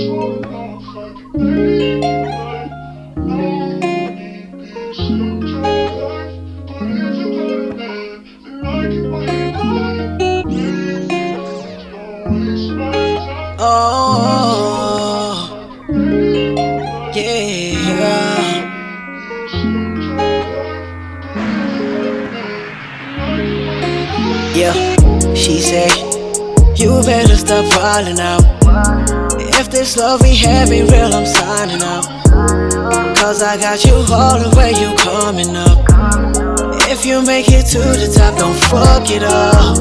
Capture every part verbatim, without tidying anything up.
Oh, yeah. Yeah, she said, you better stop wildin' out. If this love we have ain't real, I'm signing out. Cause I got you all the way, you coming up. If you make it to the top, don't fuck it up.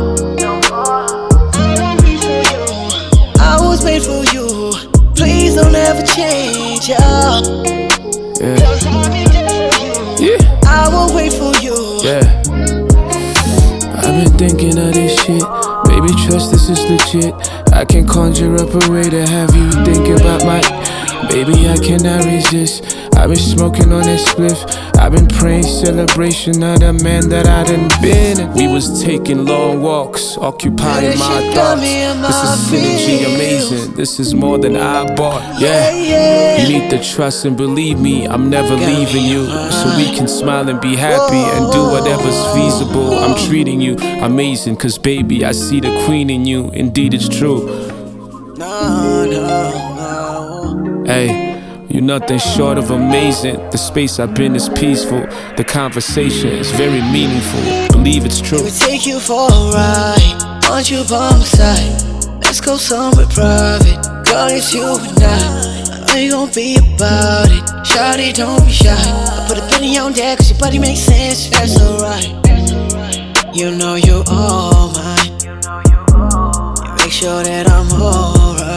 I was made for you, please don't ever change, yeah. Yeah. Yeah. I will wait for you. Yeah. I've been thinking of this shit. Baby, trust this is legit. I can conjure up a way to have you think about my. Baby, I cannot resist. I've been smoking on that spliff. I've been praying celebration of the man that I done been. We was taking long walks, occupying my thoughts. This is synergy amazing. This is more than I bought. Yeah, you need to trust and believe me. I'm never leaving you, so we can smile and be happy and do whatever's feasible. I'm treating you amazing, cause baby, I see the queen in you. Indeed, it's true. No, no, no. Hey. You're nothing short of amazing. The space I've been is peaceful. The conversation is very meaningful. Believe it's true. Let me take you for a ride. Want you by my side. Let's go somewhere private. Girl, it's you and I. I know you gon' be about it. Shawty, don't be shy. I put a penny on that cause your body makes sense. That's alright. You know you're all mine. You make sure that I'm alright.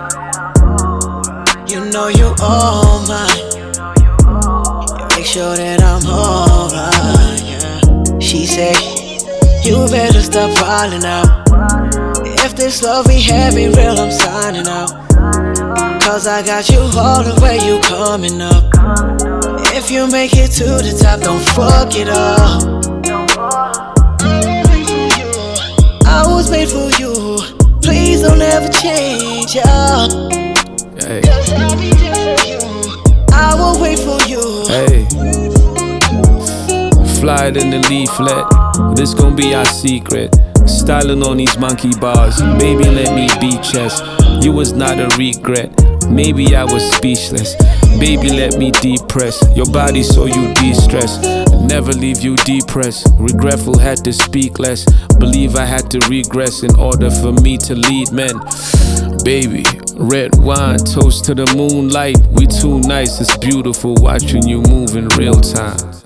You know you all mine. You make sure that I'm alright, yeah. She said, you better stop wildin' out. If this love we have ain't real, I'm signing out. Cause I got you all the way, you coming up. If you make it to the top, don't fuck it up. I was made for you, please don't ever change, yeah. Hey. I will wait for you. Hey. Fly it in the leaflet. This gon' be our secret. Styling on these monkey bars. Baby, let me be chess. You was not a regret. Maybe I was speechless. Baby, let me depress your body so you de-stress. Never leave you depressed. Regretful, had to speak less. Believe I had to regress in order for me to lead men. Baby, red wine, toast to the moonlight. We too nice, it's beautiful watching you move in real time.